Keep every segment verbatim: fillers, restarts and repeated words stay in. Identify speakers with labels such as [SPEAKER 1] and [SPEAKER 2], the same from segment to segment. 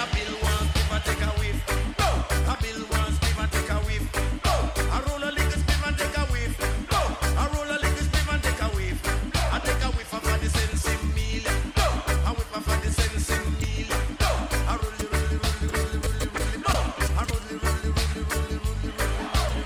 [SPEAKER 1] a bill once, give and take a whiff. No, a bill once, give and take a whiff. No, I roll a liquor, give and take a whiff. No, I roll a liquor, give and take a whiff. I take a whiff of the sense meal. No, I whiff of the sense meal. No, I roll it, roll it, roll it, roll it, roll it, roll it. No, I roll it, roll it, roll it, roll it, roll it, roll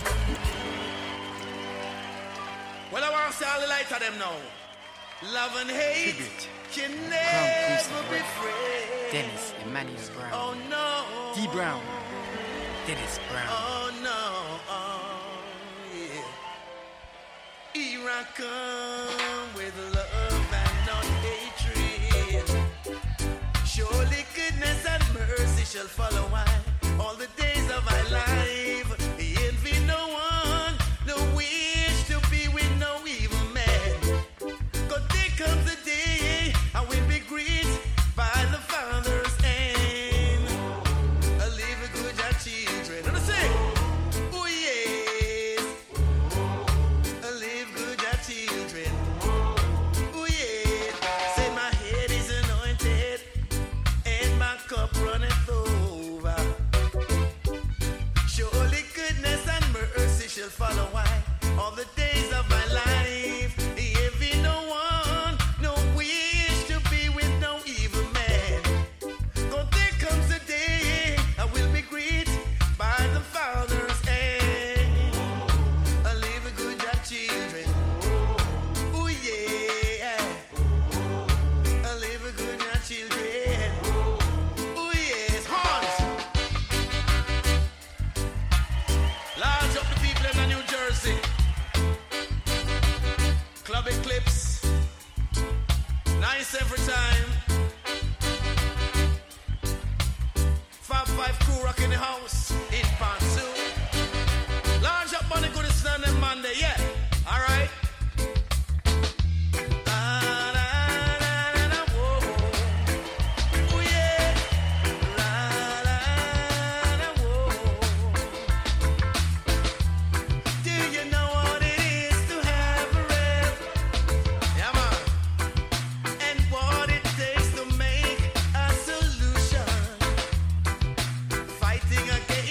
[SPEAKER 1] it. Well, I want to say all the light of them now. Love and hate
[SPEAKER 2] Tribute.
[SPEAKER 1] can
[SPEAKER 2] Crown
[SPEAKER 1] never be
[SPEAKER 2] Cruise
[SPEAKER 1] friends.
[SPEAKER 2] Dennis Emmanuel Brown.
[SPEAKER 1] Oh no.
[SPEAKER 2] D Brown. Dennis Brown.
[SPEAKER 1] Oh no. Oh, yeah. Here I come with love and not hatred. Surely goodness and mercy shall follow I all the days of my life. Envy no one, no wish to be with no evil man. Cause there comes a day I will be greeted by the Father's hand. I live a good job, children. And I say, oh yes. I live good job, children. Oh yes. Say my head is anointed and my cup runneth over. Surely goodness and mercy shall follow I all the days of my life. If you no one, no wish to be with no evil man. Cause there comes a day I will be greeted by the Father's hand. I live a good job, children. Oh yeah. I live a good job, children. Oh yes, horns. Large up the people in New Jersey. Club Eclipse. Nice every time. Fab Five crew rock in the house. In Pansu. Large up on the good Sunday Monday, yeah. Alright. Do you know what it is to have a rev? Yeah, man. And what it takes to make a solution. Fighting against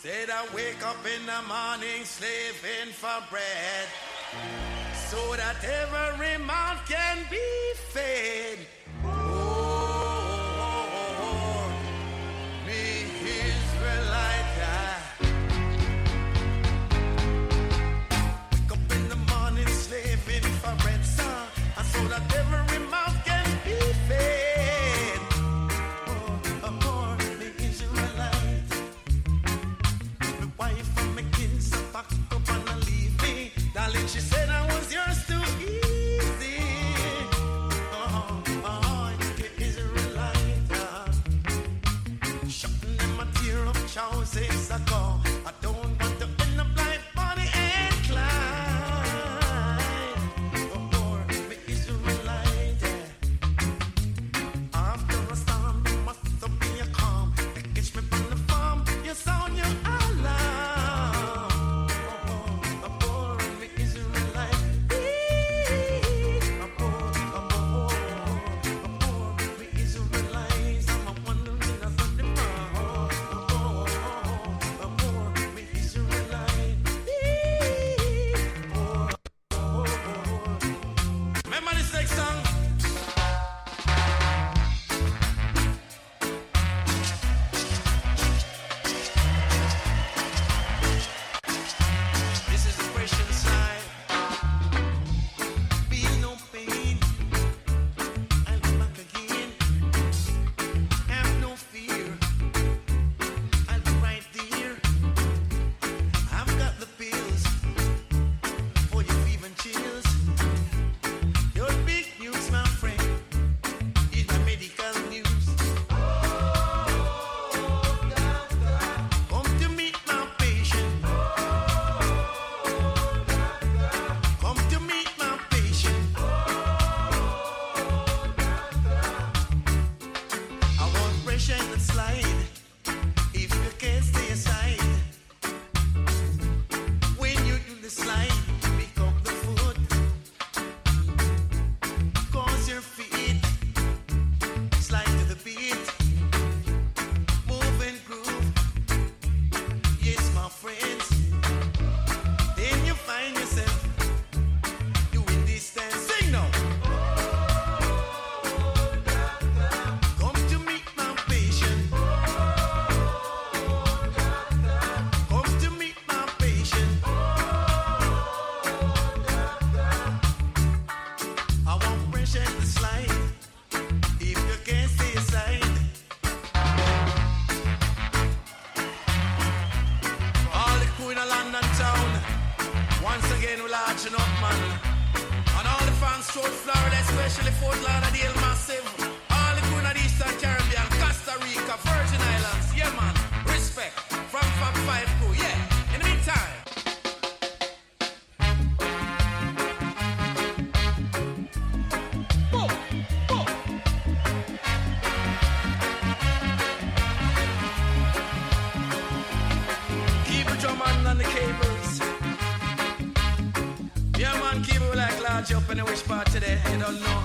[SPEAKER 1] Said I wake up in the morning slaving for bread, so that every mouth can be fed. Oh, me Israelite. Wake up in the morning slaving for bread, sir, and so that every mouth can be fed. Oh, oh, me Israelite. My wife and my kids packed up and leave me. Darling, she said I was yours too easy. Oh, oh, you Israelite. Shutting them my tear up trousers I go. I don't want to end up like Bonnie and Clyde. Oh, oh, me Israelite. After a storm, there must be a calm. They catch me from the farm. You sound your alarm. Oh, oh, oh, me Israelite. Oh, oh, oh, oh, me Israelites. I'm wondering if I'm the man. Oh, oh, oh, me Israelite. Oh, oh, oh. Remember this next song? This is the Christian side. Be no pain. I'll be back again. Have no fear. I'll be right there. I've got the pills for your fever and chills. Your big news, my friend, is my medical news. Come to meet my patient. Come to meet my patient. I want pressure in the slide. If you can't stay aside, when you do the slide, pick up the foot. Cause your feet slide to the beat. Move and groove. Yes, my friends. Then you find yourself doing this dance. Sing now. Come to meet my patient. Come to meet my patient. I want pressure in the slide. If you can't stay aside, all the crew in a London town, once again we're larging up, man. And all the fans throughout Florida, especially Fort Lauderdale Massive, all the crew in the Eastern Caribbean, Costa Rica, Virgin Islands, yeah man, respect from Fab Five crew, yeah. In the meantime, boom, boom. Keep the drum on and the cables. Yeah man, keep it like large up in the which part today, you don't know.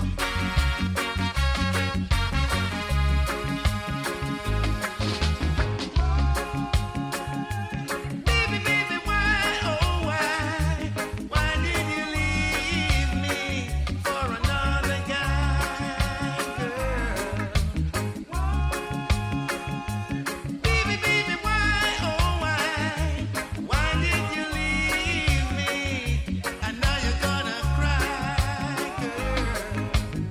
[SPEAKER 1] Baby, baby, why, oh why, why did you leave me for another guy, girl? Baby, baby, why, oh why, why did you leave me? And now you're gonna cry, girl.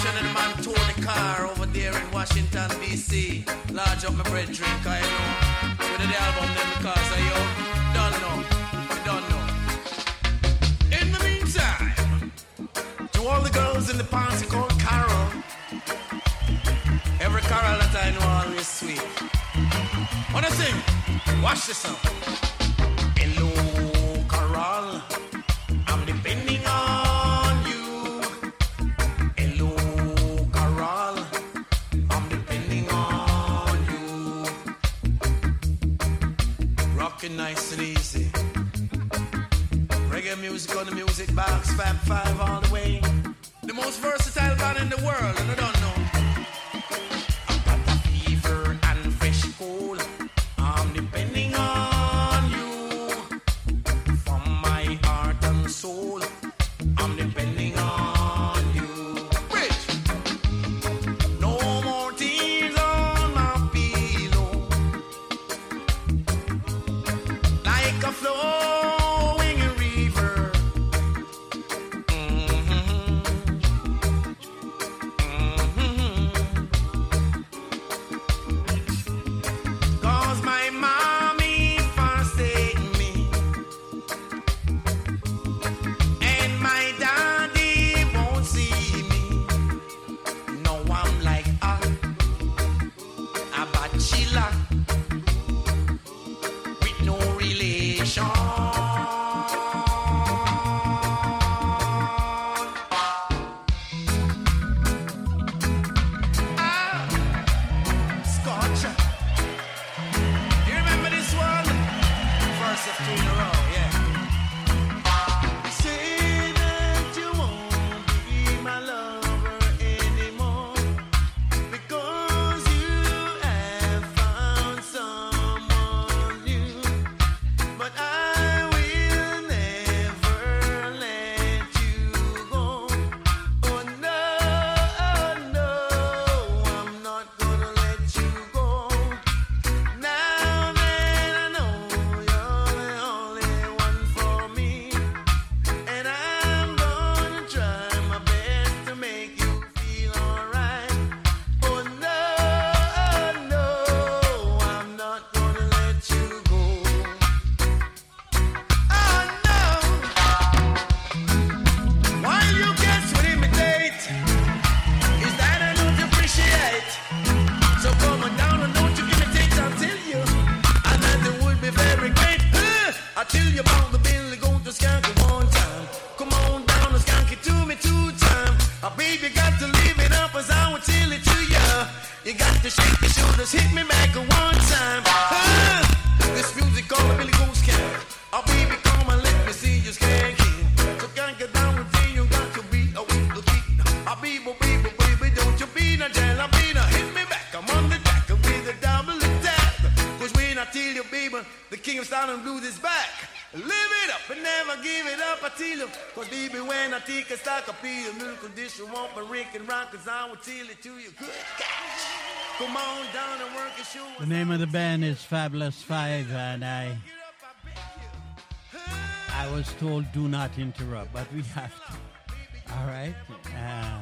[SPEAKER 1] Dedication to the man Tony Carr over there in Washington, D C. Large up my bread drink, I know. With the album them because I yo, don't know, you don't know. In the meantime, to all the girls in the party called Carol. Every Carol that I know always sweet. Wanna sing? Watch this song. Hello, Carol. I'm depending on you. Hello, Carol. I'm depending on you. Rockin' nice and easy. Reggae music on the music box, Fab Five all the way. The most versatile band in the world, and I don't know. I've got a fever and fresh cold. I'm depending on you. From my heart and soul, I'm depending on you. Bridge. No more tears on my pillow. Like a flowing river. Mm-hmm. Mm-hmm. 'Cause my mommy forsake me, and my daddy won't see me. No, I'm like a, a bachelor with no relation. Ah, Scotch. You remember this one? First of two in a row, yeah. Say that you won't be my lover anymore because you have found someone new. But I will never let you go. Oh no, oh no, I'm not gonna let you go. Now that I know you're the only one for me, and I'm gonna try my best to make you feel alright. Oh no, oh no, I'm not gonna let you go. Oh no, while you get to imitate, is that I don't appreciate. So come on down and don't you imitate, I'll tell you. And that it would be very great. Uh, I tell you about the Billy Goat to skank it one time. Come on down and skank it to me two times. Uh, baby, got to leave it up as I will tell it to you. You got to shake your shoulders, hit me back one time. Uh, this music called the Billy Goat Skank. Oh baby, come and let me see you skank it. So can't get down with you, you got to be a weak little kid. Ah baby, baby, baby, don't you be no jalapeno. Hit me back, I'm on the jack with a double attack. 'Cause when I tell you, baby, the king of style and blues is back. Live it up and never give it up, I tell you. 'Cause baby, when I take a stock of pee, a milk condition won't be Rick and rock, 'cause I will tell it to you. Good gosh. Come on down and work your show.
[SPEAKER 3] The name of the band is Fabulous Five, and I I was told do not interrupt, but we have to. All right. Um,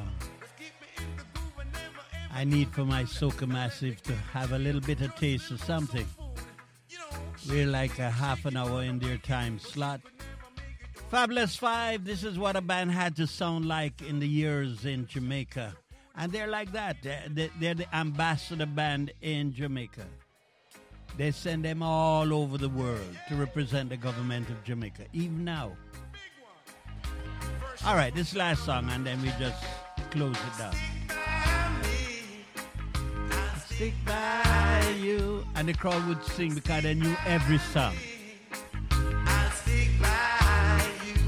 [SPEAKER 3] I need for my Soca Massive to have a little bit of taste of something. We're like a half an hour in their time slot. Fabulous Five, this is what a band had to sound like in the years in Jamaica. And they're like that. They're, they're the ambassador band in Jamaica. They send them all over the world to represent the government of Jamaica, even now. All right, this last song, and then we just close it down. Stick by you. And the crowd would sing because they knew every song.
[SPEAKER 1] I'll stick by you.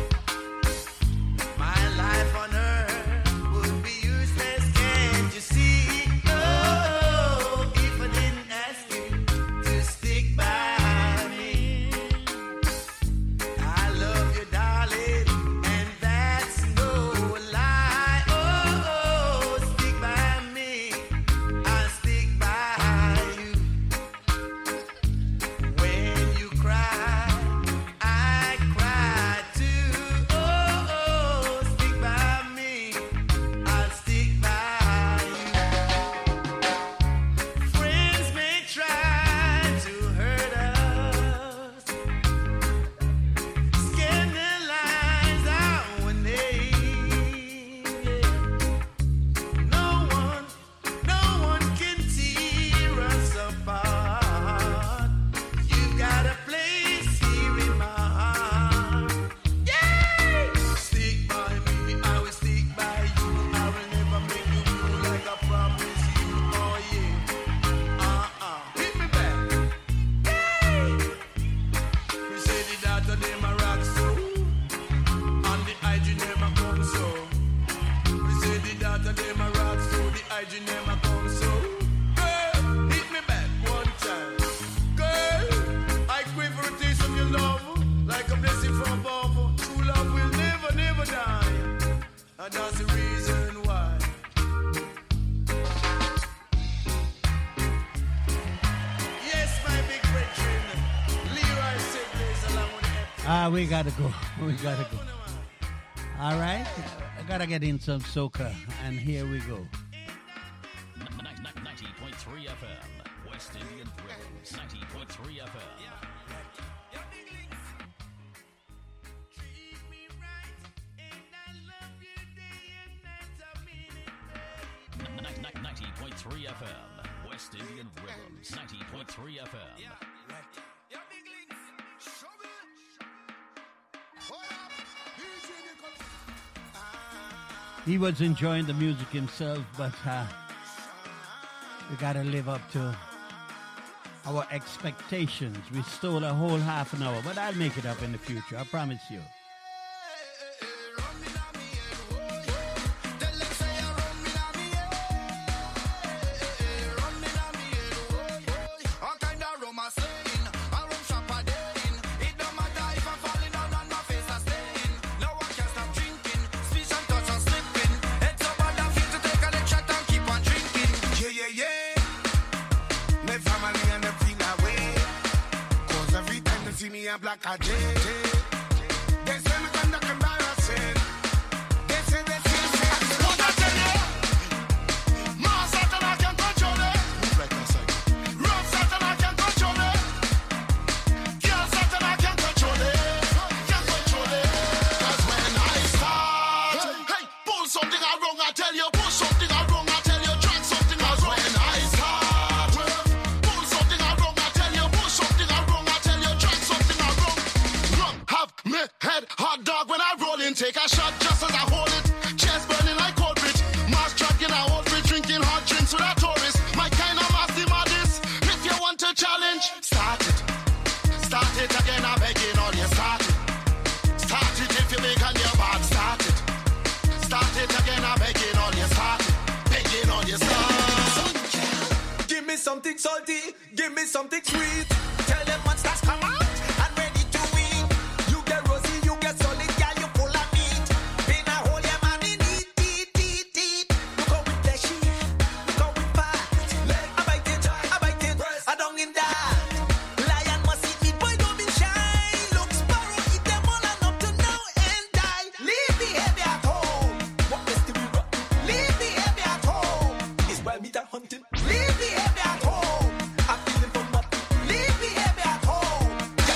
[SPEAKER 1] My life on earth would be useless, can't you see? Oh, if I didn't ask you to stick by me. I love you, darling, and that's no lie. Oh, stick by me. I'll stick by you. When you and them a rock so the hygiene them a come so. Girl, hit me back one time. Girl, I crave for a taste of your love, like a blessing from above. True love will never, never die, and that's the reason why. Yes, my big brethren, Leroy said plays along with the
[SPEAKER 3] Ah, we gotta go. We gotta go. All right, I gotta get in some soca, and here we go.
[SPEAKER 4] ninety point three F M, West Indian Rhythms. ninety point three F M. ninety point three F M, West Indian Rhythms. ninety point three F M.
[SPEAKER 3] He was enjoying the music himself, but uh, we gotta live up to our expectations. We stole a whole half an hour, but I'll make it up in the future, I promise you.
[SPEAKER 5] Black a J. They say me conduct embarrassing. They say, they say, say. What I tell you? Mars Satan, I can't control it. Move like that side. Rough Satan, I can't control it. Girl Satan, I can't control it. Can't control it. Cause when I start, hey, hey, pull something I wrong, I tell you. Pull something I wrong, I tell you. Drag something I wrong. When I start, pull something I wrong, I tell you. Pull something I wrong, I tell you. Drag something I wrong. Run, have me head hot dog when I roll in. Take a shot just as I hold it. Chest burning like cold bridge. Mass truck in a old fridge, drinking hot drinks with a tourist. My kind of master modest. If you want to challenge, start it. Start it again, I'm begging on you. Start it. Start it if you big and you're bad. Start it. Start it again, I'm begging on you. Start it. Begging on you. Start it.
[SPEAKER 1] Give me something salty, give me something sweet. Tell them monsters come out and ready to eat. You get rosy, you get solid, girl, you full of meat. Been a whole yeah, man, in eat, eat, eat, eat. Look how we fleshy, look how we fat. Leg, I bite it, I bite it, I don't in that. Lion must eat meat, boy, don't be shy. Look, sparrow, eat them all and up to now and die. Leave the heavy at home. What is the we rot? Leave the heavy at home. Is wild meat and hunting. Leave the heavy at home. I'm feeling from what? Leave the heavy at home.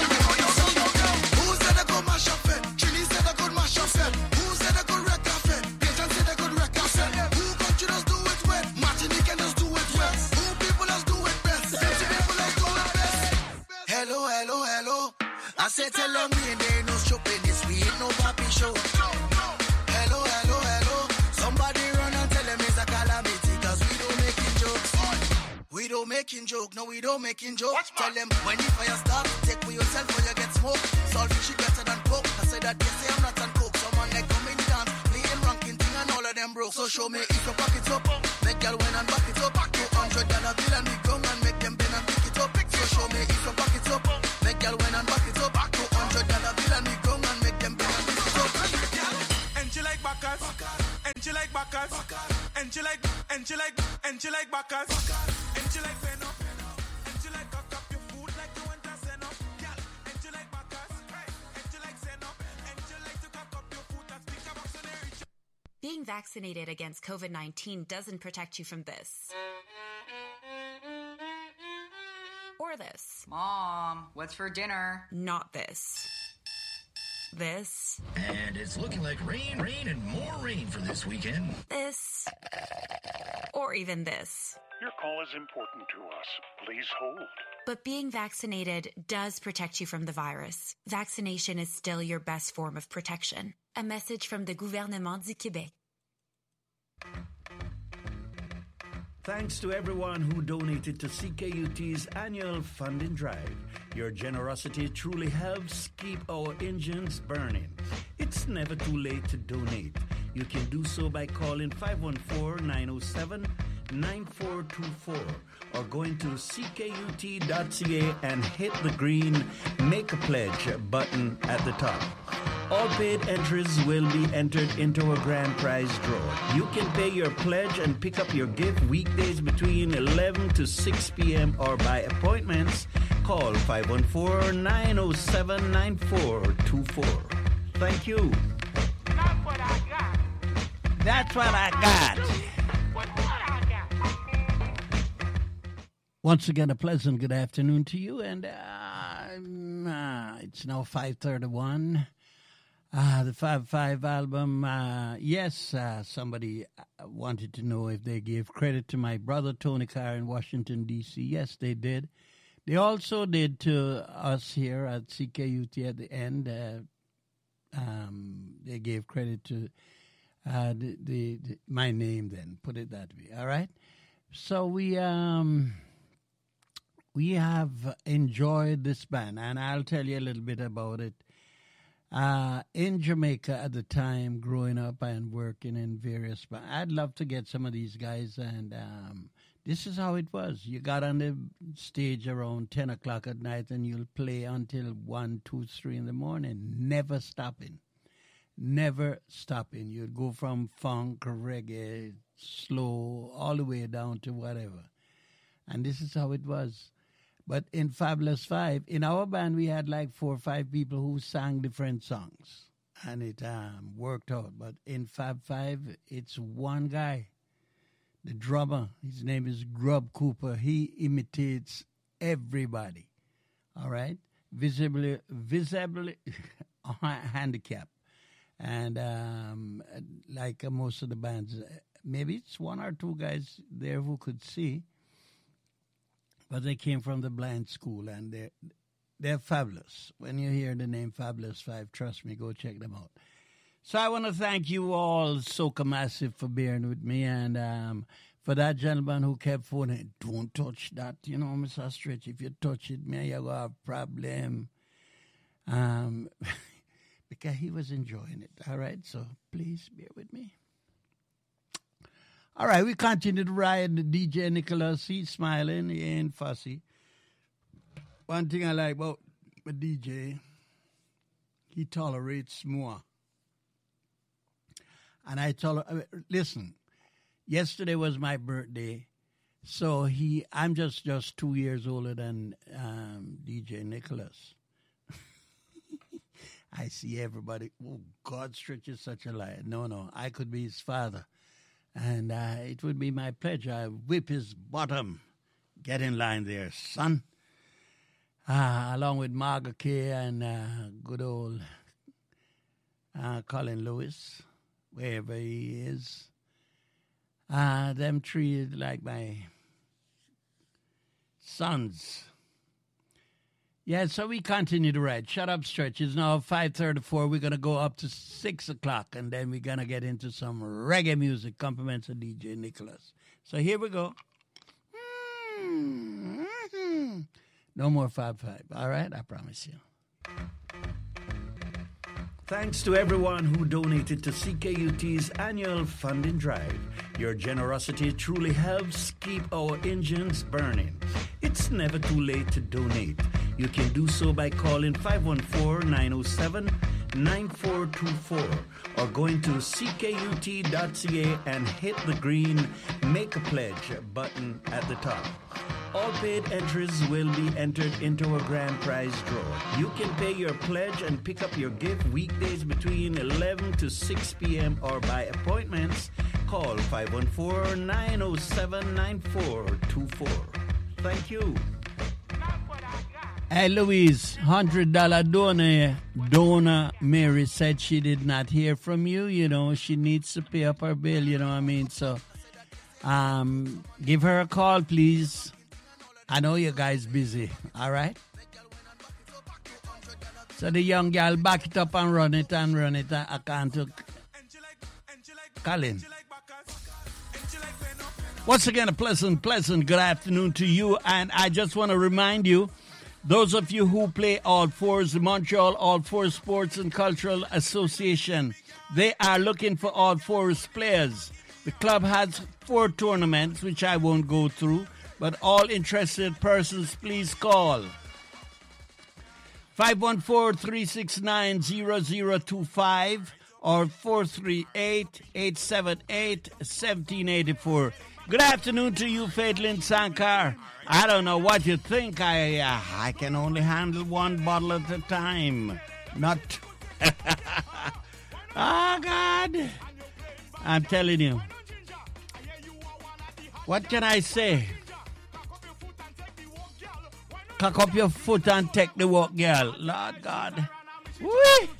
[SPEAKER 5] Who said I could mash up it? Chili said I could mash up it. Who said I could wreck off it? Patience said I could wreck off it. Who country does do it well? Martinique can just do it well. Who people does do it best? Fancy people does do it best. Hello, hello, hello. I said tell them me and they no shopping this week, no papi show. Hello, hello, hello. Somebody run and tell them it's a calamity, cause we don't making jokes. We don't making joke, no we don't making joke. Tell them when the fire start, take for yourself when you get smoke. Saltfish better than coke. I say that they say I'm not on coke. Someone like come in dance, playing ranking thing and all of them broke. So show me if you pack it up, make girl win and back it up. two hundred dollar bill and we go and make them bend and pick it up. So show me if you pack it up, make girl win and back it up. two hundred dollar bill and we go and make them bend and pick it up.
[SPEAKER 1] And she like backers, and she like backers, and she like, and she like, and she like backers, and she like pen up, and she like cock up your food like you want to send up, girl. And she like backers, and she like send up, and she like to cock up your food and speak about so they reach.
[SPEAKER 6] Being vaccinated against COVID nineteen doesn't protect you from this. Or this.
[SPEAKER 7] Mom, what's for dinner?
[SPEAKER 6] Not this. This.
[SPEAKER 4] And it's looking like rain, rain, and more rain for this weekend.
[SPEAKER 6] This. Or even this.
[SPEAKER 8] Your call is important to us. Please hold.
[SPEAKER 6] But being vaccinated does protect you from the virus. Vaccination is still your best form of protection. A message from the Gouvernement du Québec.
[SPEAKER 3] Thanks to everyone who donated to C K U T's annual funding drive. Your generosity truly helps keep our engines burning. It's never too late to donate. You can do so by calling five one four, nine oh seven, nine four two four or going to c k u t dot c a and hit the green Make a Pledge button at the top. All paid entries will be entered into a grand prize draw. You can pay your pledge and pick up your gift weekdays between eleven to six p.m. or by appointments. Call five one four, nine oh seven, nine four two four. Thank you.
[SPEAKER 5] That's what I got.
[SPEAKER 3] That's what I got.
[SPEAKER 5] What what I got.
[SPEAKER 3] Once again, a pleasant good afternoon to you, and uh, uh, it's now five thirty-one. Uh, the five five album, uh, yes, uh, somebody wanted to know if they gave credit to my brother Tony Carr in Washington, D C Yes, they did. They also did to us here at C K U T at the end. Uh, um, they gave credit to uh, the, the, the my name then, put it that way, all right? So we... Um, We have enjoyed this band, and I'll tell you a little bit about it. Uh, in Jamaica at the time, growing up and working in various bands, I'd love to get some of these guys, and um, this is how it was. You got on the stage around ten o'clock at night, and you'll play until one, two, three in the morning, never stopping. Never stopping. You'd go from funk, reggae, slow, all the way down to whatever. And this is how it was. But in Fabulous Five, in our band, we had like four or five people who sang different songs. And it um, worked out. But in Fab Five, it's one guy, the drummer. His name is Grub Cooper. He imitates everybody. All right? Visibly, visibly handicapped. And um, like uh, most of the bands, maybe it's one or two guys there who could see. But they came from the blind school, and they're, they're fabulous. When you hear the name Fabulous Five, trust me, go check them out. So I want to thank you all, Soca Massive, for bearing with me, and um, for that gentleman who kept phoning, don't touch that, you know, Mister Stretch. If you touch it, me, you're going to have a problem. Um, because he was enjoying it, all right? So please bear with me. All right, we continue to ride D J Nicholas. He's smiling, he ain't fussy. One thing I like about the D J, he tolerates more. And I tolerate, listen, yesterday was my birthday, so he, I'm just, just two years older than um, D J Nicholas. I see everybody, oh, God stretches such a lie. No, no, I could be his father. And uh, it would be my pleasure. I whip his bottom. Get in line there, son. Uh, along with Margaret Kay and uh, good old uh, Colin Lewis, wherever he is. Uh, them three is like my sons. Yeah, so we continue to ride. Shut Up Stretch. It's now five thirty-four. We're going to go up to six o'clock, and then we're going to get into some reggae music, compliments of D J Nicholas. So here we go. Mm-hmm. No more Fab Five. All right? I promise you. Thanks to everyone who donated to C K U T's annual funding drive. Your generosity truly helps keep our engines burning. It's never too late to donate. You can do so by calling five one four, nine oh seven, nine four two four or going to c k u t dot c a and hit the green Make a Pledge button at the top. All paid entries will be entered into a grand prize draw. You can pay your pledge and pick up your gift weekdays between eleven to six p.m. or by appointments. Call five one four, nine oh seven, nine four two four. Thank you. Hey, Louise, one hundred dollars donor. Donor Mary said she did not hear from you. You know, she needs to pay up her bill, you know what I mean? So, um, give her a call, please. I know you guys busy, all right? So the young girl, back it up and run it and run it. I can't to Colin. Once again, a pleasant, pleasant good afternoon to you. And I just want to remind you, those of you who play All Fours, the Montreal All Fours Sports and Cultural Association, They are looking for all Forest players. The club has four tournaments, which I won't go through, but all interested persons, please call five one four, three six nine, zero zero two five or four three eight, eight seven eight, one seven eight four. Good afternoon to you, Faitlin Sankar. I don't know what you think. I uh, I can only handle one bottle at a time. Not... Oh, God. I'm telling you. What can I say? Cock up your foot and take the walk, girl. Lord God. Whee!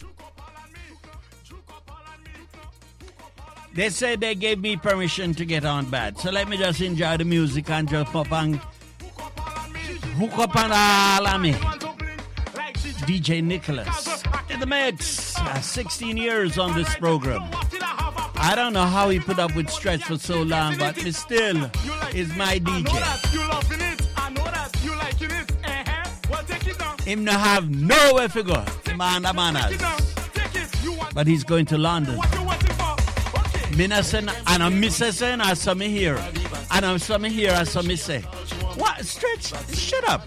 [SPEAKER 3] They said they gave me permission to get on bad. So let me just enjoy the music and jump up and hook up and all of me. D J Nicholas in the mix. Uh, sixteen years on this program. I don't know how he put up with Stretch for so long, but he still is my D J. Him no have nowhere to go. Man of manners. But he's going to London. Minna and I'm missing and some here. And I'm some here and some say. What? Stretch? Shut up.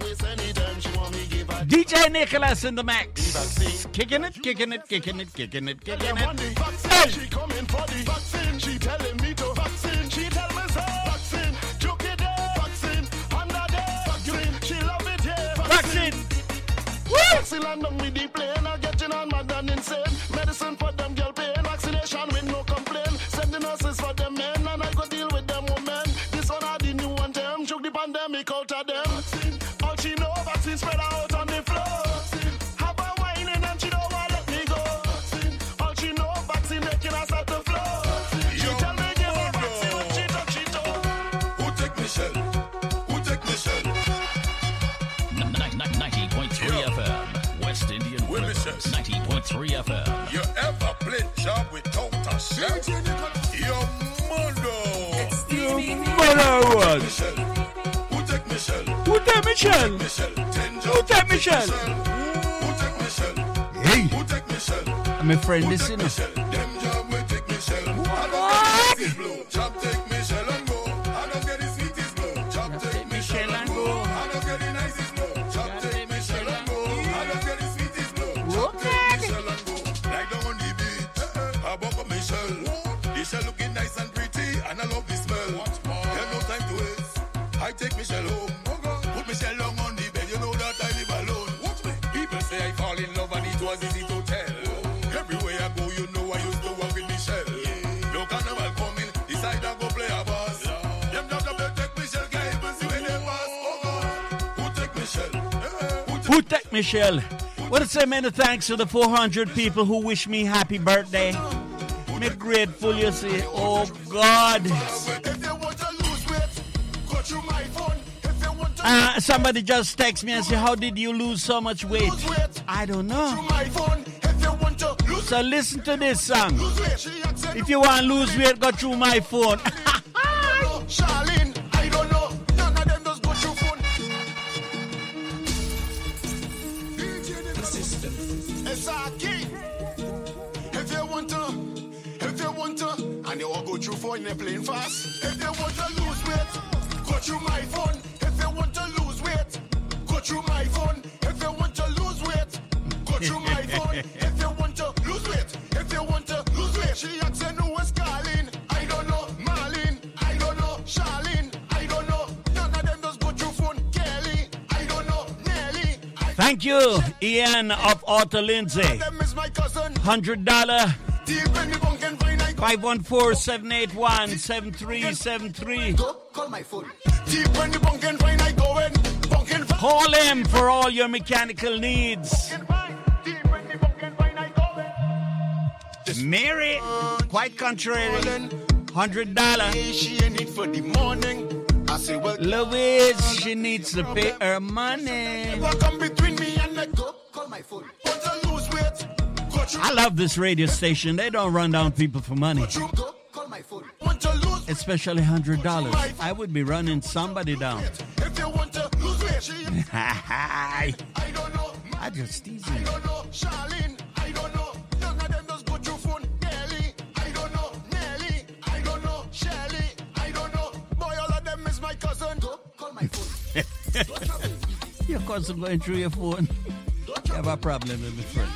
[SPEAKER 3] D J Nicholas in the mix. Kicking it, kicking it, kicking it, kicking it, kicking it. Hey.
[SPEAKER 5] She coming for the vaccine. She telling me to vaccine. She tell me so. Vaccine. Juke it there. Vaccine. Under there. Vaccine. She love it here.
[SPEAKER 3] Vaccine.
[SPEAKER 5] Vaccine and them with the plane. I'm getting on mad and insane. Medicine for them girl pain. Vaccination with no complaint. Send the nurses for them men. And I go deal with them women. This one are the new one them. Juke the pandemic out of them. Vaccine. All she know vaccine spread out on the floor. Vaccine. Have a whining and she don't want to let me go. Vaccine. All she know vaccine making us at the floor. Vaccine. She tell me give her vaccine when she talk, she talk.
[SPEAKER 9] Who take Michelle? Who take Michelle?
[SPEAKER 4] ninety point three F M, West Indian Rivers, ninety point three F M.
[SPEAKER 9] You ever played job without a shot? Your mother.
[SPEAKER 3] Your mother was.
[SPEAKER 9] Michelle. Who take Michelle?
[SPEAKER 3] Who take Michelle?
[SPEAKER 9] Michelle.
[SPEAKER 3] Who take Michelle?
[SPEAKER 9] Who take Michelle?
[SPEAKER 3] Hey.
[SPEAKER 9] Who take Michelle?
[SPEAKER 3] I'm a friend, this you know.
[SPEAKER 9] Them job will take Michelle. I don't get the blow. Job take Michelle and go. I don't get the sweetest blow. Job take Michelle and go. I don't get the nicest blow. Job take Michelle and go. I don't get the sweetest blow. Job take Michelle and go. Like down on the beach. I buck up Michelle. Michelle looking nice and pretty, and I love the smell. There's no time to waste. I take Michelle home. Put Michelle long on the bed. You know that I live alone. People say I fall in love and it was easy to tell. Everywhere I go, you know I used to walk with Michelle. No carnival coming, decide I go play a boss. Them jobs up there take Michelle, can't even see when they pass. Oh God, who take Michelle?
[SPEAKER 3] Who take Michelle? Want to say many thanks to the four hundred people who wish me happy birthday. Me grateful, you see. Oh God. Uh, somebody just text me and say, how did you lose so much weight? I don't know. So listen to this song. If you want to lose weight, go through my phone.
[SPEAKER 5] Charlene, I don't know. None of them just go through phone. It's a key. If you want to, if you want to, and you all go through phone and they're playing fast. If you want to lose weight, go through my phone. If you want to lose weight, go through my phone. If you want to lose weight, go through my phone. If you want to lose weight, if you want to lose weight, she asks who was calling. I don't know, Marlene. I don't know, Charlene. I don't know. None of them just go through phone. Kelly. I don't know, Nelly. I
[SPEAKER 3] Thank you, Ian of Auto Lindsay.
[SPEAKER 5] them is my cousin.
[SPEAKER 3] one hundred dollars.
[SPEAKER 5] Deep in the bunk and find I go.
[SPEAKER 3] five one four, seven eight one, seven three seven three.
[SPEAKER 5] Go, call my phone. Deep in the bunk and find I go in. Bunk and find.
[SPEAKER 3] Call him for all your mechanical needs.
[SPEAKER 5] Deep in the bunk and find I go in.
[SPEAKER 3] Mary, quite contrary, one hundred dollars.
[SPEAKER 5] She ain't need for the morning. I say, well,
[SPEAKER 3] Louise, she needs to pay her money.
[SPEAKER 5] welcome between me and the go. Call my phone. Want to lose weight? Go through.
[SPEAKER 3] I love this radio station. They don't run down people for money,
[SPEAKER 5] Through. Go. Call my phone. Want to lose?
[SPEAKER 3] especially one hundred dollars. I would be running somebody down.
[SPEAKER 5] If you want to lose weight, she.
[SPEAKER 3] I
[SPEAKER 5] I don't know.
[SPEAKER 3] just teasing
[SPEAKER 5] I
[SPEAKER 3] you.
[SPEAKER 5] don't know, Charlene. I don't know. None of them just go through phone.
[SPEAKER 3] course, I'm going through your phone. You have a problem with my friend.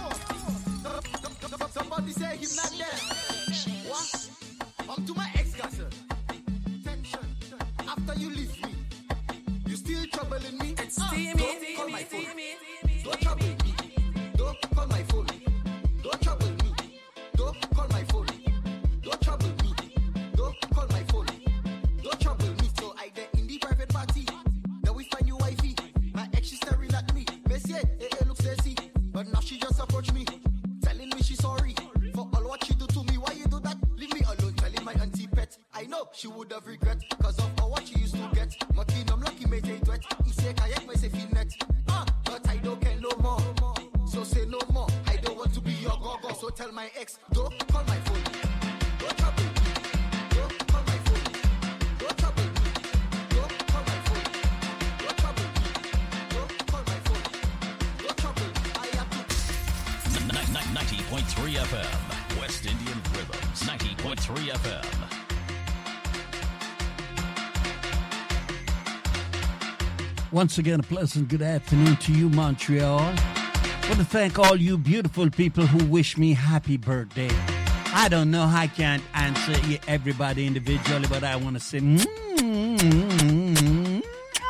[SPEAKER 5] Somebody say him not there. What? I'm to my ex-gasser. Tension. After you leave me, you still troubling me. It's uh, don't call my phone. Don't trouble me. Don't call my phone. Don't trouble me. Don't call my phone. Don't trouble me. Don't call my phone. Don't trouble me. So I get in the private party. Then we find you wifey. My ex she's staring at me. Messier, eh, eh, look sexy. But now she just approached me, telling me she's sorry for all what she do to me. Why you do that? Leave me alone. Telling my auntie pet. I know she would have regret because of all what she used to get. My kingdom lucky may take wet. He say kayak may say finet. Ah, but I don't care no more. So say no more. I don't want to be your go-go. So tell my ex, don't call my phone. Don't trouble me. Don't call my phone. Don't trouble me. Don't call my phone. Don't trouble me. Don't call my phone. Don't trouble me. I have to.
[SPEAKER 4] ninety point three F M, West Indian Rhythms. ninety point three F M.
[SPEAKER 3] Once again, a pleasant good afternoon to you, Montreal. I want to thank all you beautiful people who wish me happy birthday. I don't know, I can't answer everybody individually, but I want to say, mm-hmm.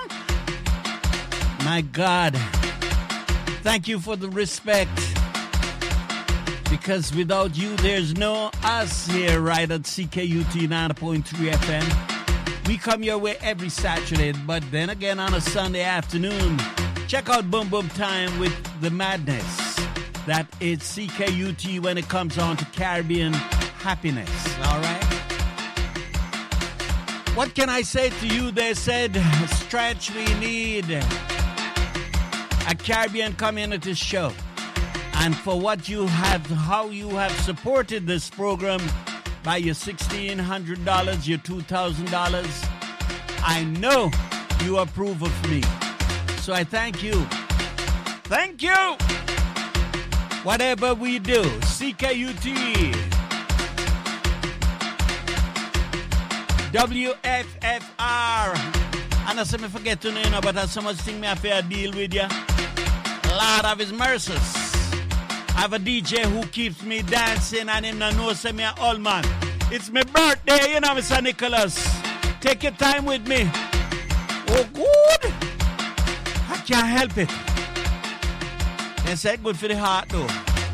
[SPEAKER 3] My God, thank you for the respect. Because without you, there's no us here right at C K U T ninety point three F M. We come your way every Saturday, but then again on a Sunday afternoon. Check out Boom Boom Time with the madness. That is C K U T when it comes on to Caribbean happiness, all right? What can I say to you? They said, Stretch, we need a Caribbean community show. And for what you have, how you have supported this program by your sixteen hundred dollars, your two thousand dollars, I know you approve of me. So I thank you. Thank you. Whatever we do, C K U T, W F F R. And I say me forget to know, but there's so much thing me have to deal with you. Lord of his mercies. I have a D J who keeps me dancing and him not know say me a old man. It's my birthday, you know, Mister Nicholas. Take your time with me. Oh, good. I can't help it. They say good for the heart, though.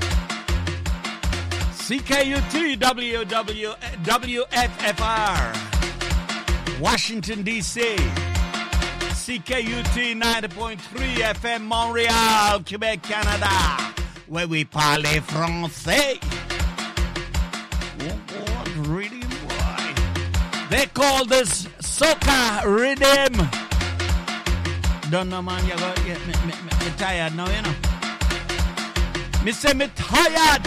[SPEAKER 3] C K U T W W F F R, Washington, D C C K U T ninety point three F M, Montreal, Quebec, Canada, where we parle français. Oh, God, really, boy. They call this soca rhythm. Don't know, man, you go, yeah, me, me, me, me tired now, you know. Me say me tired.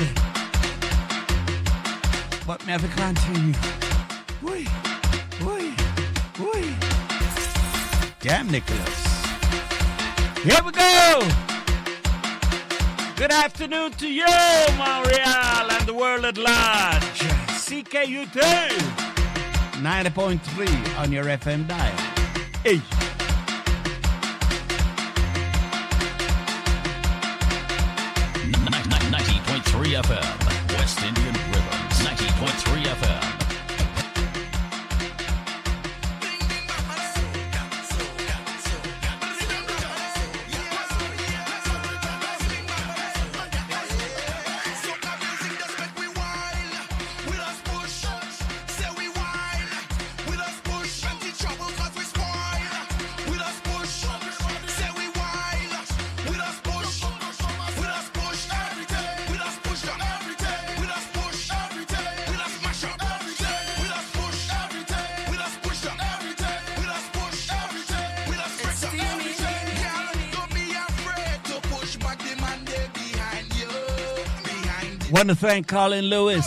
[SPEAKER 3] But me have to continue. Oi, oi, oi. Damn, Nicholas. Here we go. Good afternoon to you, Montreal, and the world at large. C K U T ninety point three on your F M dial. Hey.
[SPEAKER 4] ninety point three F M, West Indian Rhythms. ninety point three F M.
[SPEAKER 3] Want to thank Colin Lewis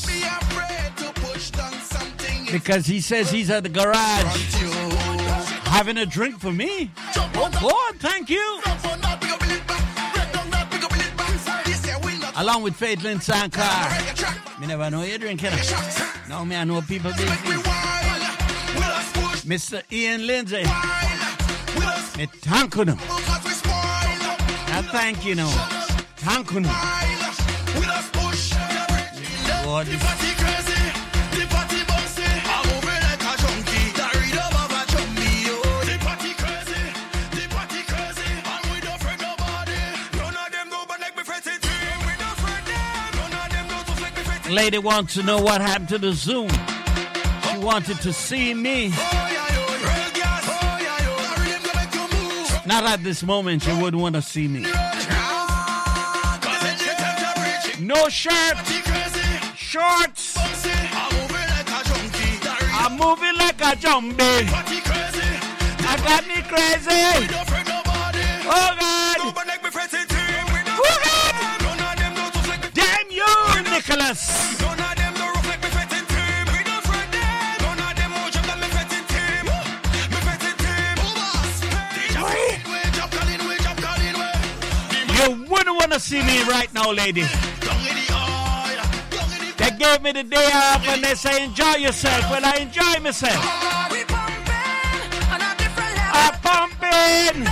[SPEAKER 3] because he says he's at the garage having a drink for me. Oh God, thank you. Along with Faithlin Sankar. Me never know you're drinking. Now me I know people business. Mister Ian Lindsay. Me thank you. thank you, no. Thank you, no.
[SPEAKER 5] With us push,
[SPEAKER 3] God,
[SPEAKER 5] the party crazy, the party bouncy. I'm moving like a junkie, the rhythm of a jumbie. Oh, the party crazy, the party crazy, and we don't fret nobody. None of them go but like me fret it. We don't fret them. None of them go to flick me fret it.
[SPEAKER 3] Lady wants to know what happened to the Zoom. She wanted to see me. Not at this moment, she wouldn't want to see me. No shirt, shorts. I'm moving like a zombie. I got me crazy. Oh God. Oh God. Damn you, Nicholas. You wouldn't want to see me right now, lady. They gave me the day off and they say enjoy yourself. Well, I enjoy myself. I'm pumping.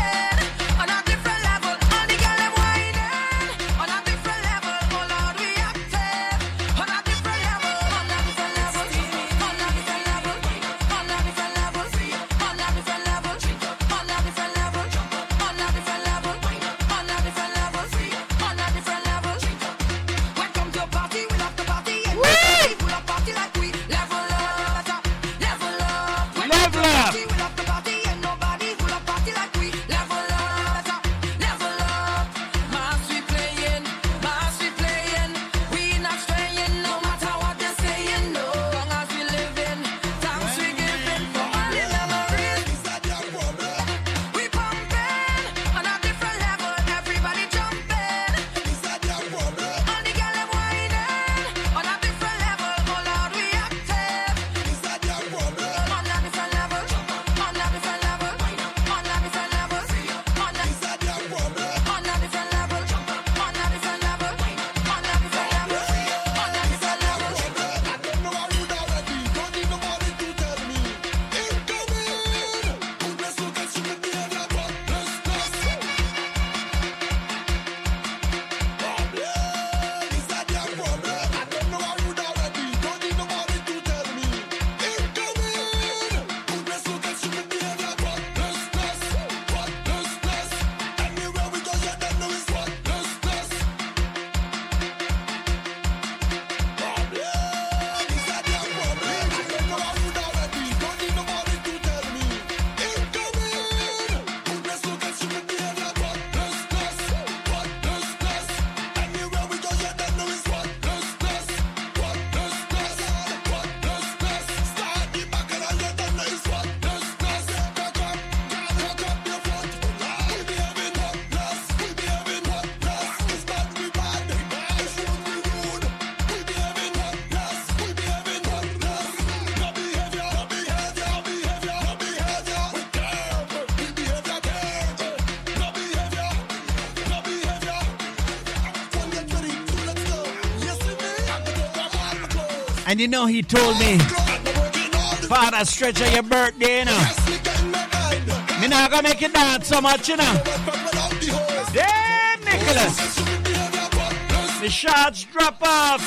[SPEAKER 3] And you know, he told me, Father, stretch out your birthday, you know. Me not gonna make you dance so much, you know. Damn, Nicholas. The shots drop off.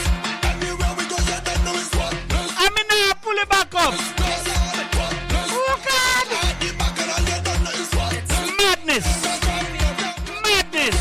[SPEAKER 3] I mean, now pull it back up. Oh, God. Madness. Madness.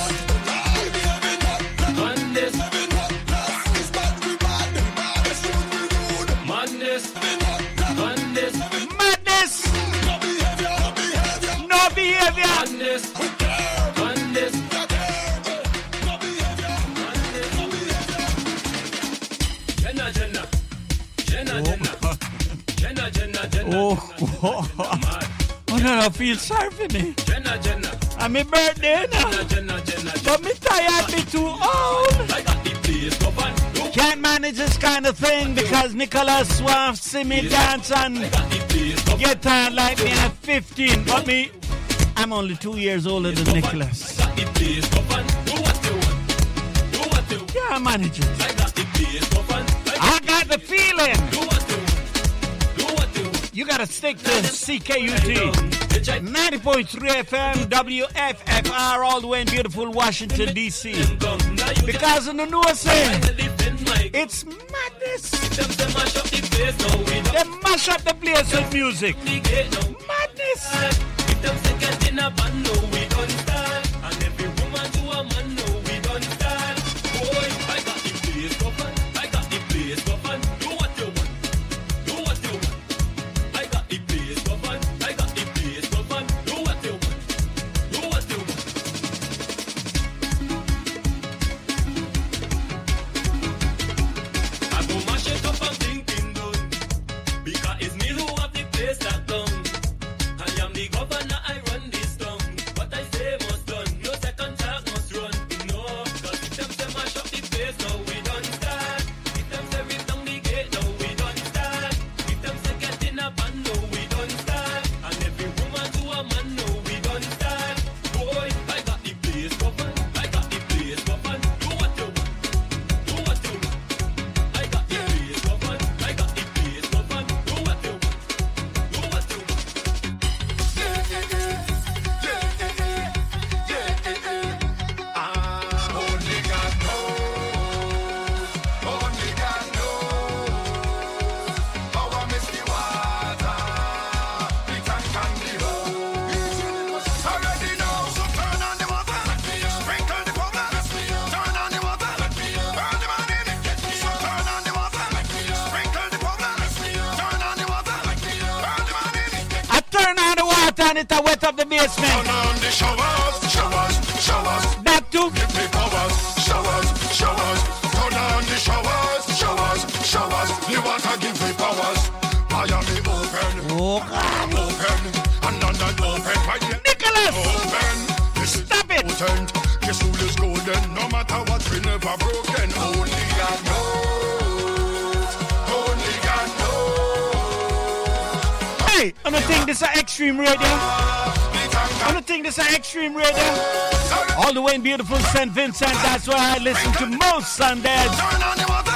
[SPEAKER 3] Oh, oh, oh, no, I feel sorry for me. I'm my birthday now. But me tired, me too old. Can't manage this kind of thing because Nicholas wants to see me dance and get on like me at fifteen. But me, I'm only two years older than Nicholas. Can't manage it. I got the feeling. You gotta stick to C K U T. ninety point three F M, W F F R, all the way in beautiful Washington, D C. Because in the new say, it's madness. They mash up the place with music. Madness.
[SPEAKER 10] And every woman to a man know we don't stand. Boy, I got the place governed. I got the place governed. Do what you want. Do what you want. I got the place governed. I got the place governed. Do what you want. Do what you want. I go mash it up and thinking done. Because it's me who have the place that done. I am the governor, I run this town. What I say must done, no second talk must run. No, cause if them say mash up the place, now we don't stand. If them say rip down the gate, now we don't stand. If them say get in a band, now we don't stand. And every woman to a man, now we don't stand. Boy, I got the place governed. I got the place governed. Do what you want. Do what you want. I got the place governed. I got the place governed. Do what you want. Do what you want.
[SPEAKER 5] Only God knows, only God knows how I miss the water, the tank and the hole. Already know, so turn on the water, sprinkle the powder, turn on the water, burn the man in it. So turn on the water, sprinkle the powder, turn on the water, burn the man in it.
[SPEAKER 3] I turn on the water and it a wet up the basement.
[SPEAKER 5] Turn on the showers, showers, showers.
[SPEAKER 3] That too.
[SPEAKER 5] Give me powers, showers, showers. Turn on the showers, showers, showers. The water give me powers. Miami open,
[SPEAKER 3] Oh, God.
[SPEAKER 5] open, and London open. Right here,
[SPEAKER 3] Nicholas!
[SPEAKER 5] open. This is
[SPEAKER 3] Stop it.
[SPEAKER 5] potent. Your soul is golden. No matter what, we never broken. Only God knows. Only God knows.
[SPEAKER 3] Hey, I don't think this is Extreme Radio.
[SPEAKER 5] The tank
[SPEAKER 3] I don't think this is Extreme Radio. All the way in beautiful Saint Vincent, that's where I listen to most Sundays.
[SPEAKER 5] turn on the water.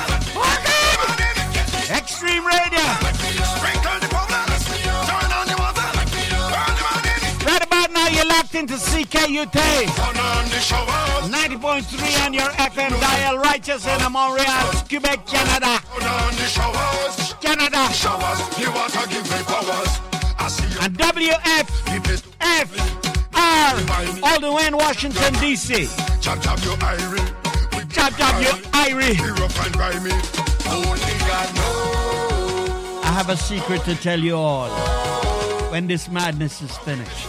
[SPEAKER 3] Extreme Radio.
[SPEAKER 5] Sprinkle the powder. Turn on the water. Burn the man in it.
[SPEAKER 3] Right about now, you're locked into C K U T.
[SPEAKER 5] Turn on the showers.
[SPEAKER 3] ninety point three on your F M dial, righteous in Montreal, Quebec, Canada.
[SPEAKER 5] Turn on the showers.
[SPEAKER 3] Canada.
[SPEAKER 5] Showers. The water give me powers. I see you.
[SPEAKER 3] And W F
[SPEAKER 5] Keep it.
[SPEAKER 3] F R, all the way in Washington, D C.
[SPEAKER 5] Chop chop your irie.
[SPEAKER 3] Chop chop your Irie.
[SPEAKER 5] Hero and grimy. Only God knows.
[SPEAKER 3] I have a secret to tell you all when this madness is finished.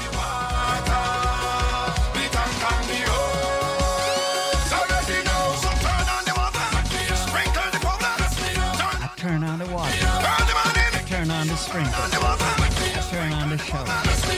[SPEAKER 3] I turn on the water. I turn on the sprinkler. I turn on the shower.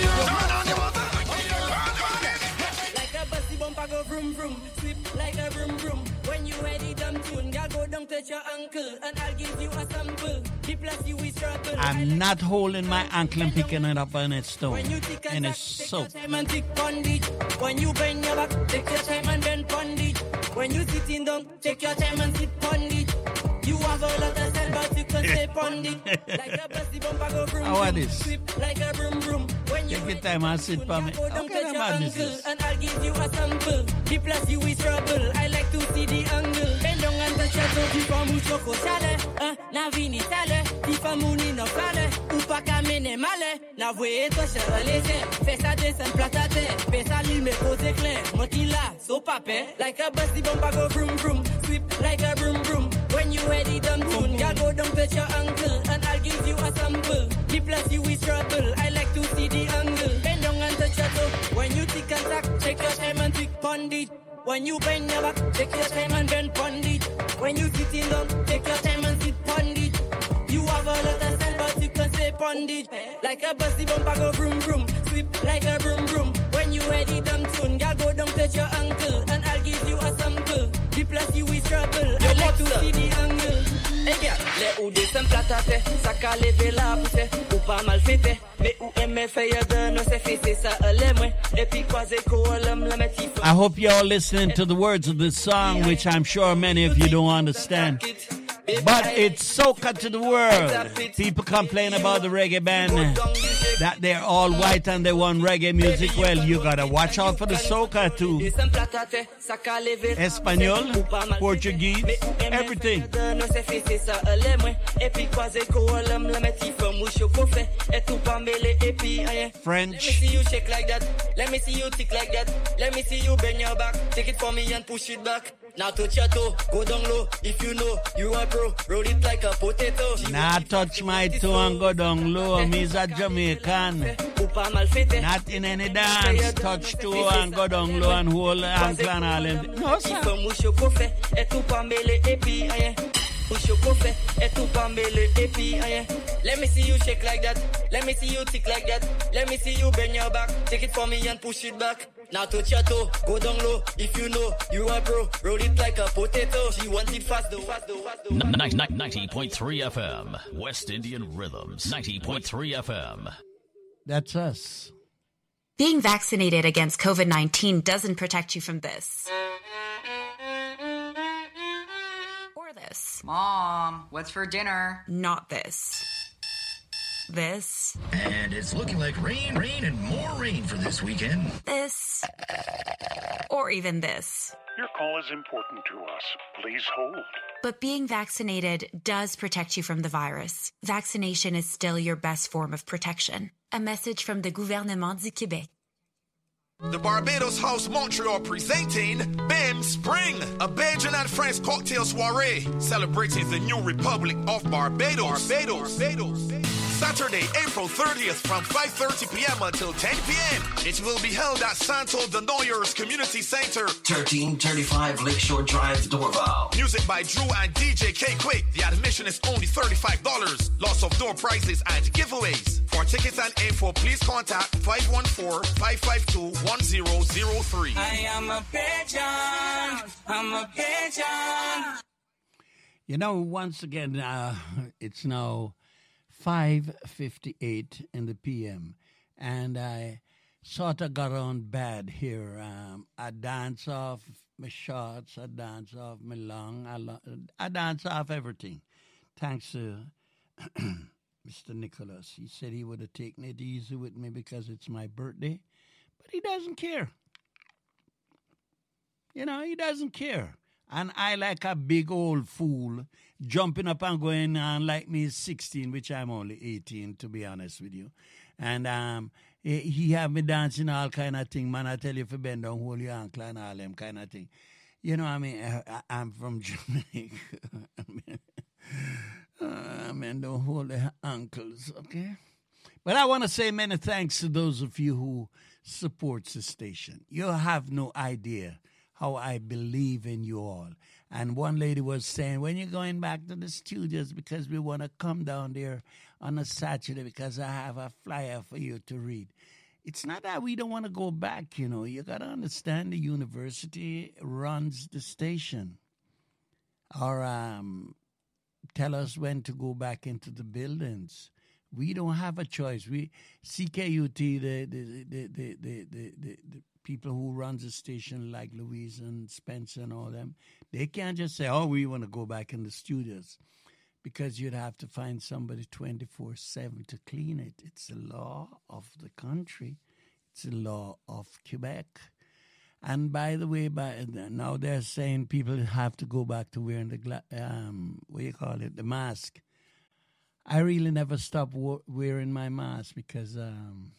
[SPEAKER 11] Like a busty bumper go vroom vroom, sweep like a vroom vroom. When you ready dumb tune, girl go down touch your ankle, and I'll give you a sample. The plus you is trouble.
[SPEAKER 3] I'm not holding my ankle and picking it up on its stone.
[SPEAKER 11] When you tick
[SPEAKER 3] And
[SPEAKER 11] and
[SPEAKER 3] it's
[SPEAKER 11] tack, take
[SPEAKER 3] soap.
[SPEAKER 11] your time and tick pondage. When you bend your back, take your time and bend pondage. When you sitting down, take your time and sit pondage. You have a lot of style, but you can stay pondage. Like a busty bumper go vroom
[SPEAKER 3] How are
[SPEAKER 11] vroom,
[SPEAKER 3] this?
[SPEAKER 11] sweep like a vroom vroom. When you
[SPEAKER 3] Take your time and sit for me.
[SPEAKER 11] go
[SPEAKER 3] How
[SPEAKER 11] down
[SPEAKER 3] can
[SPEAKER 11] touch
[SPEAKER 3] I
[SPEAKER 11] your
[SPEAKER 3] madness
[SPEAKER 11] ankle,
[SPEAKER 3] this?
[SPEAKER 11] and I'll give you a sample. The plus you is trouble. I like to see the angle. Bend down and touch your toe. Tu vas moucho ko chale. Hein, na vini tale. Ti fa mouni no fale. Ou pa kamene male. Na voye to chere lese. Fais ça descend plat à terre. Fais ça l'huile me pose éclair. Monti là, so pape. Like a busty bumper go vroom vroom. Sweep like a vroom vroom. When you ready dumb tune, girl go down touch your ankle, and I'll give you a sample. The plus you is trouble. I like to see the angle. Bend down and touch your toe. When you tick and tack, take your time and tick pondage. When you bend your back, take your time and bend pondage. When you sitting down, take your time and sit pondage. You have a lot of style, but you can say pondage. Like a busty bumper go vroom vroom, sweep like a vroom vroom. When you ready dumb tune, girl go down touch your ankle, and I'll give you a sample. The plus you is trouble. I like to see the angle.
[SPEAKER 12] Hey girl, les ou descend plat à terre, ça qu'a levé la poussée, ou pas mal fêté, mais ou aimé faire de nos c'est c'est ça les moins, et puis croisé l'homme la mettre.
[SPEAKER 3] I hope you're all listening to the words of this song, which I'm sure many of you don't understand. But it's soca to the world. People complain about the reggae band that they're all white and they want reggae music. Well, you gotta watch out for the soca too. Espanol, Portuguese, everything. French.
[SPEAKER 12] Let me see you shake like that. Let me see you tick like that. Let me see you bend your back. Take it for me and push it back. Now touch your toe, go down low. If you know you are pro, roll it like a potato.
[SPEAKER 3] Now touch my toe and go down low. Me's a Jamaican. Not in any dance. Touch toe and go down low and hold ankle and all in. No, sir.
[SPEAKER 12] Let me see you shake like that. Let me see you tick like that. Let me see you bend your back. Take it for me and push it back. Now touch your toe, go down low. If you know you are pro, roll it like a potato. She wants it fast though, fast though, fast though.
[SPEAKER 4] ninety point three F M, West Indian Rhythms. ninety point three F M.
[SPEAKER 3] That's us.
[SPEAKER 6] Being vaccinated against COVID nineteen doesn't protect you from this. Or this.
[SPEAKER 7] Mom, what's for dinner?
[SPEAKER 6] Not this. This.
[SPEAKER 13] And it's looking like rain, rain, and more rain for this weekend.
[SPEAKER 6] This. Or even this.
[SPEAKER 8] Your call is important to us. Please hold.
[SPEAKER 6] But being vaccinated does protect you from the virus. Vaccination is still your best form of protection. A message from the Gouvernement du Québec.
[SPEAKER 14] The Barbados House Montreal presenting B I M Spring, a Belgian and French cocktail soiree celebrating the new Republic of Barbados. Barbados. Barbados. Saturday, April thirtieth from five thirty p.m. until ten p.m. It will be held at Santo de Noyers Community Center,
[SPEAKER 15] thirteen thirty-five Lakeshore Drive, Dorval.
[SPEAKER 14] Music by Drew and D J K Quick. The admission is only thirty-five dollars. Lots of door prizes and giveaways. For tickets and info, please contact five one four, five five two, one zero zero three.
[SPEAKER 12] I am a pigeon. I'm a pigeon.
[SPEAKER 3] You know, once again, uh, it's now five fifty-eight in the P M, and I sort of got on bad here. Um, I dance off my shorts, I dance off my long, I, lo- I dance off everything. Thanks to Mister Nicholas. He said he would have taken it easy with me because it's my birthday, but he doesn't care. You know, he doesn't care. And I, like a big old fool, jumping up and going on like me is sixteen, which I'm only eighteen, to be honest with you. And um, he, he have me dancing all kind of thing. Man, I tell you, if you bend down, hold your ankle and all them kind of thing. You know, I mean, I, I'm from Jamaica. I mean, uh, I mean, don't hold the ankles, okay? But I want to say many thanks to those of you who support the station. You have no idea how I believe in you all. And one lady was saying, when you're going back to the studios, because we want to come down there on a Saturday because I have a flyer for you to read. It's not that we don't want to go back, you know. You got to understand the university runs the station. Or um, tell us when to go back into the buildings. We don't have a choice. We C K U T, the the the the the the, the, the people who run the station like Louise and Spencer and all them, they can't just say, oh, we want to go back in the studios, because you'd have to find somebody twenty-four seven to clean it. It's the law of the country. It's the law of Quebec. And by the way, by now they're saying people have to go back to wearing the, gla- um, what do you call it, the mask. I really never stopped wo- wearing my mask because um,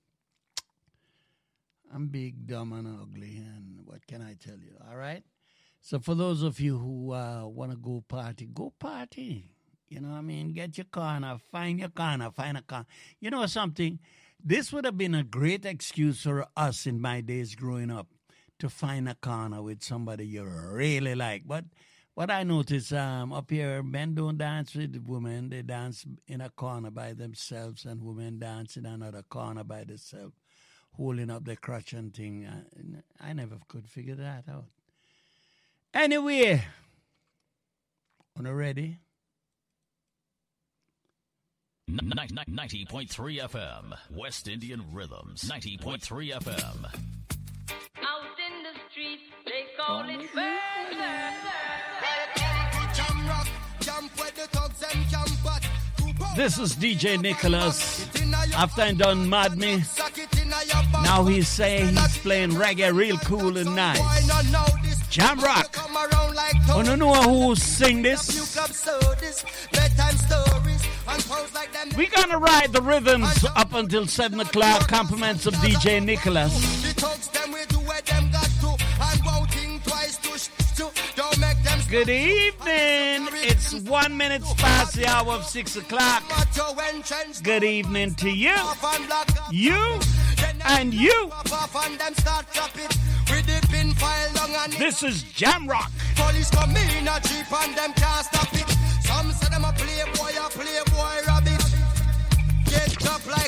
[SPEAKER 3] I'm big, dumb, and ugly, and what can I tell you, all right? So for those of you who uh, want to go party, go party. You know what I mean? Get your corner, find your corner, find a corner. You know something? This would have been a great excuse for us in my days growing up to find a corner with somebody you really like. But what I notice um, up here, men don't dance with women. They dance in a corner by themselves, and women dance in another corner by themselves, holding up their crutch and thing. I, I never could figure that out. Anyway, on ready?
[SPEAKER 4] ninety point three F M, West Indian Rhythms. ninety point three F M.
[SPEAKER 12] Out in the streets, they call it murder.
[SPEAKER 5] Jam rock, jam
[SPEAKER 3] This is D J Nicholas. After I done Mad Me, now he's saying he's playing reggae real cool and nice. Jam Rock. I don't know who sing this. We're gonna ride the rhythms up until seven o'clock. Compliments of D J Nicholas. Good evening. It's one minute past the hour of six o'clock. Good evening to you, you, and you. This is Jam Rock.
[SPEAKER 5] Police come in a jeep and them can't stop it. Some say them a playboy, a playboy rabbit. Get up like